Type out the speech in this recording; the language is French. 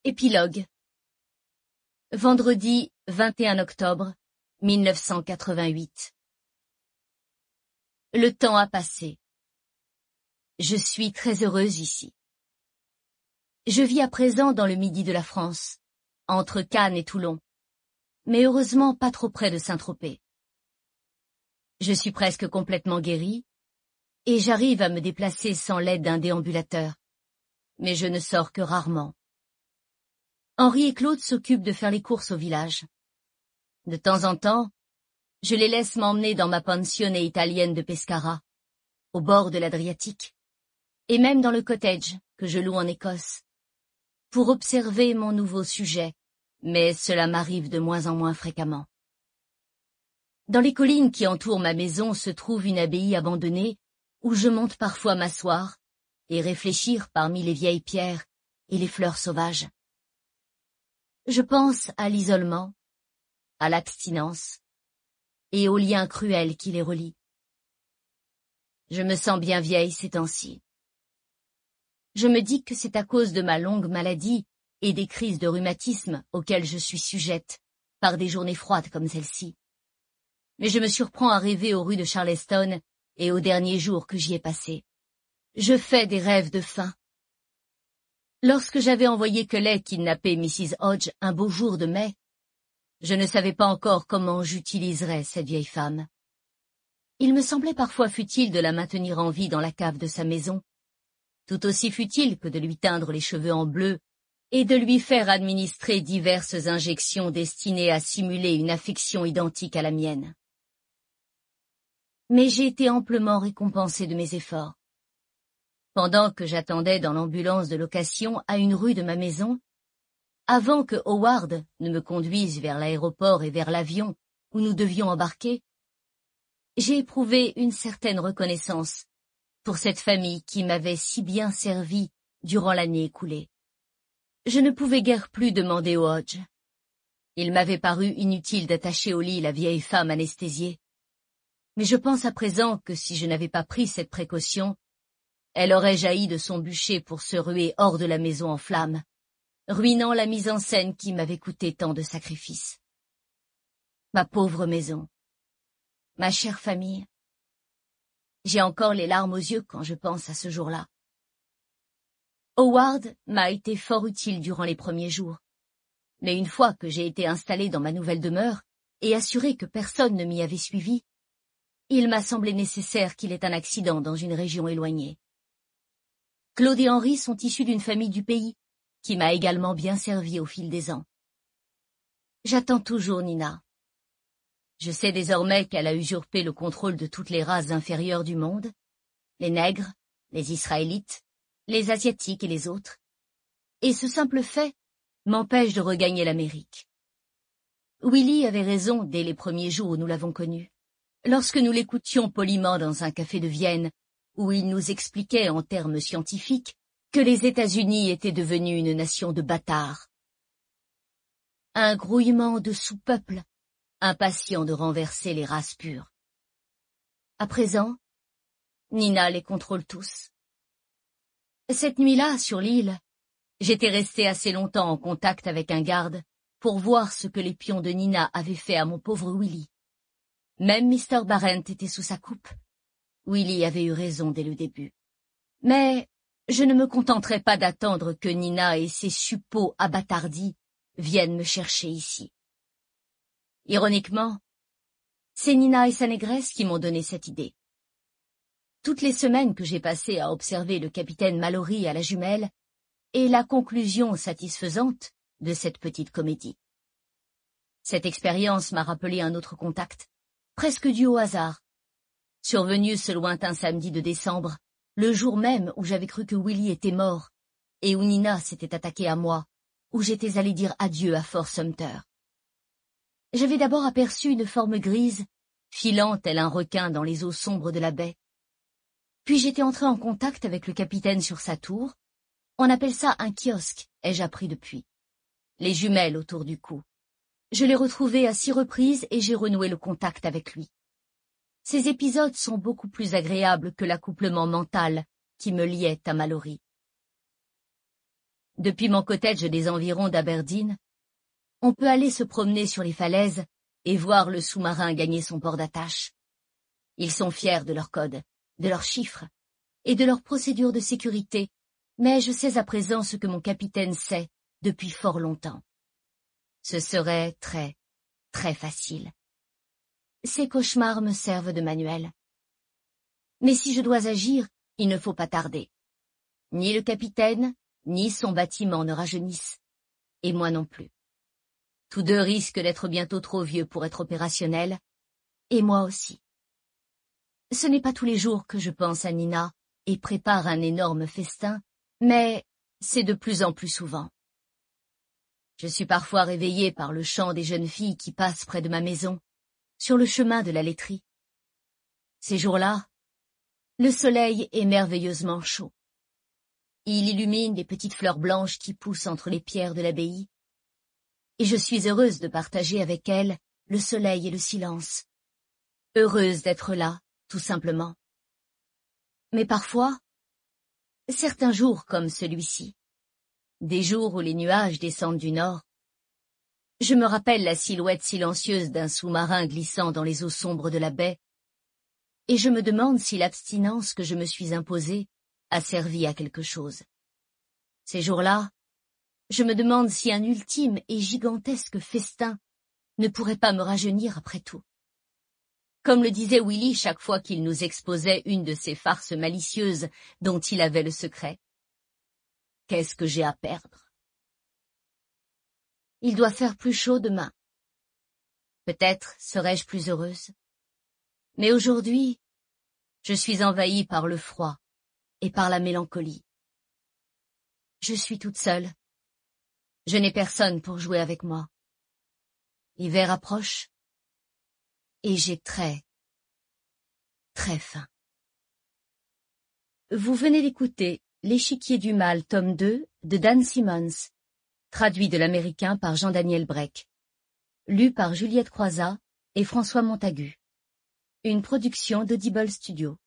Épilogue. Vendredi 21 octobre 1988. Le temps a passé. Je suis très heureuse ici. Je vis à présent dans le midi de la France, entre Cannes et Toulon, mais heureusement pas trop près de Saint-Tropez. Je suis presque complètement guérie, et j'arrive à me déplacer sans l'aide d'un déambulateur, mais je ne sors que rarement. Henri et Claude s'occupent de faire les courses au village. De temps en temps, je les laisse m'emmener dans ma pensione italienne de Pescara, au bord de l'Adriatique, et même dans le cottage que je loue en Écosse, pour observer mon nouveau sujet, mais cela m'arrive de moins en moins fréquemment. Dans les collines qui entourent ma maison se trouve une abbaye abandonnée où je monte parfois m'asseoir et réfléchir parmi les vieilles pierres et les fleurs sauvages. Je pense à l'isolement, à l'abstinence et aux liens cruels qui les relient. Je me sens bien vieille ces temps-ci. Je me dis que c'est à cause de ma longue maladie et des crises de rhumatisme auxquelles je suis sujette par des journées froides comme celle-ci. Mais je me surprends à rêver aux rues de Charleston et aux derniers jours que j'y ai passés. Je fais des rêves de faim. Lorsque j'avais envoyé Kelly kidnapper Mrs. Hodge un beau jour de mai, je ne savais pas encore comment j'utiliserais cette vieille femme. Il me semblait parfois futile de la maintenir en vie dans la cave de sa maison, tout aussi futile que de lui teindre les cheveux en bleu et de lui faire administrer diverses injections destinées à simuler une affection identique à la mienne. Mais j'ai été amplement récompensée de mes efforts. Pendant que j'attendais dans l'ambulance de location à une rue de ma maison, avant que Howard ne me conduise vers l'aéroport et vers l'avion où nous devions embarquer, j'ai éprouvé une certaine reconnaissance pour cette famille qui m'avait si bien servi durant l'année écoulée. Je ne pouvais guère plus demander aux Hodge. Il m'avait paru inutile d'attacher au lit la vieille femme anesthésiée. Mais je pense à présent que si je n'avais pas pris cette précaution, elle aurait jailli de son bûcher pour se ruer hors de la maison en flammes, ruinant la mise en scène qui m'avait coûté tant de sacrifices. Ma pauvre maison, ma chère famille, j'ai encore les larmes aux yeux quand je pense à ce jour-là. Howard m'a été fort utile durant les premiers jours, mais une fois que j'ai été installée dans ma nouvelle demeure et assurée que personne ne m'y avait suivi, il m'a semblé nécessaire qu'il ait un accident dans une région éloignée. Claude et Henri sont issus d'une famille du pays, qui m'a également bien servi au fil des ans. J'attends toujours Nina. Je sais désormais qu'elle a usurpé le contrôle de toutes les races inférieures du monde, les nègres, les Israélites, les Asiatiques et les autres, et ce simple fait m'empêche de regagner l'Amérique. Willy avait raison dès les premiers jours où nous l'avons connu, lorsque nous l'écoutions poliment dans un café de Vienne, où il nous expliquait en termes scientifiques que les États-Unis étaient devenus une nation de bâtards. Un grouillement de sous-peuple, impatient de renverser les races pures. À présent, Nina les contrôle tous. Cette nuit-là, sur l'île, j'étais restée assez longtemps en contact avec un garde pour voir ce que les pions de Nina avaient fait à mon pauvre Willy. Même Mr. Barrent était sous sa coupe. Willy avait eu raison dès le début. Mais je ne me contenterai pas d'attendre que Nina et ses suppôts abâtardis viennent me chercher ici. Ironiquement, c'est Nina et sa négresse qui m'ont donné cette idée. Toutes les semaines que j'ai passées à observer le capitaine Mallory à la jumelle est la conclusion satisfaisante de cette petite comédie. Cette expérience m'a rappelé un autre contact, presque dû au hasard, survenu ce lointain samedi de décembre, le jour même où j'avais cru que Willy était mort, et où Nina s'était attaquée à moi, où j'étais allé dire adieu à Fort Sumter. J'avais d'abord aperçu une forme grise, filant tel un requin dans les eaux sombres de la baie. Puis j'étais entré en contact avec le capitaine sur sa tour. On appelle ça un kiosque, ai-je appris depuis. Les jumelles autour du cou. Je l'ai retrouvé à 6 reprises et j'ai renoué le contact avec lui. Ces épisodes sont beaucoup plus agréables que l'accouplement mental qui me liait à Mallory. Depuis mon cottage des environs d'Aberdeen, on peut aller se promener sur les falaises et voir le sous-marin gagner son port d'attache. Ils sont fiers de leur code, de leurs chiffres et de leurs procédures de sécurité, mais je sais à présent ce que mon capitaine sait depuis fort longtemps. Ce serait très, très facile. Ces cauchemars me servent de manuel. Mais si je dois agir, il ne faut pas tarder. Ni le capitaine, ni son bâtiment ne rajeunissent, et moi non plus. Tous deux risquent d'être bientôt trop vieux pour être opérationnels, et moi aussi. Ce n'est pas tous les jours que je pense à Nina et prépare un énorme festin, mais c'est de plus en plus souvent. Je suis parfois réveillée par le chant des jeunes filles qui passent près de ma maison, sur le chemin de la laiterie. Ces jours-là, le soleil est merveilleusement chaud. Il illumine les petites fleurs blanches qui poussent entre les pierres de l'abbaye, et je suis heureuse de partager avec elles le soleil et le silence. Heureuse d'être là, tout simplement. Mais parfois, certains jours comme celui-ci, des jours où les nuages descendent du nord, je me rappelle la silhouette silencieuse d'un sous-marin glissant dans les eaux sombres de la baie, et je me demande si l'abstinence que je me suis imposée a servi à quelque chose. Ces jours-là, je me demande si un ultime et gigantesque festin ne pourrait pas me rajeunir après tout. Comme le disait Willy chaque fois qu'il nous exposait une de ces farces malicieuses dont il avait le secret. Qu'est-ce que j'ai à perdre? Il doit faire plus chaud demain. Peut-être serai-je plus heureuse. Mais aujourd'hui, je suis envahie par le froid et par la mélancolie. Je suis toute seule. Je n'ai personne pour jouer avec moi. L'hiver approche et j'ai très, très faim. Vous venez d'écouter L'échiquier du mal, tome 2, de Dan Simmons, traduit de l'américain par Jean-Daniel Breck, lu par Juliette Croizat et François Montagu. Une production d'Audible Studio.